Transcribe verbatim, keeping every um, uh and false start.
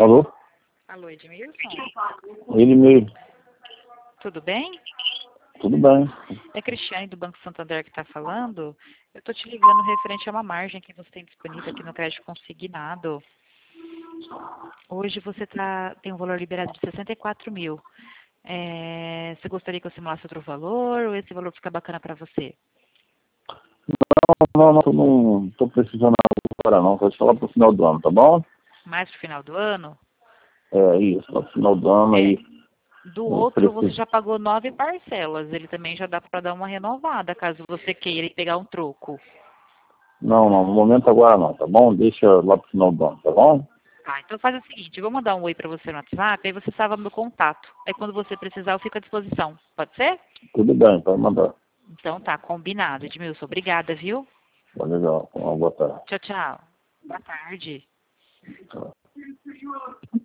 Alô? Alô, Edmilson? Ele mesmo. Tudo bem? Tudo bem. É Cristiane do Banco Santander que está falando. Eu estou te ligando referente a uma margem que você tem disponível aqui no crédito consignado. Hoje você tá, tem um valor liberado de sessenta e quatro mil. É, você gostaria que eu simulasse outro valor ou esse valor fica bacana para você? Não, não, não estou precisando agora não. Pode falar para o final do ano, tá bom? Mais para o final do ano? É isso, para o final do ano É. aí. Do Eu outro você preciso. já pagou nove parcelas. Ele também já dá para dar uma renovada, caso você queira ir pegar um troco. Não, não, no momento agora não, tá bom? Deixa lá para o final do ano, tá bom? Tá, então faz o seguinte, eu vou mandar um oi para você no WhatsApp, aí você salva meu contato. Aí quando você precisar, eu fico à disposição. Pode ser? Tudo bem, pode mandar. Então tá, combinado, Edmilson. Obrigada, viu? Tá legal. Uma boa tarde. Tchau, tchau. Boa tarde. Tchau.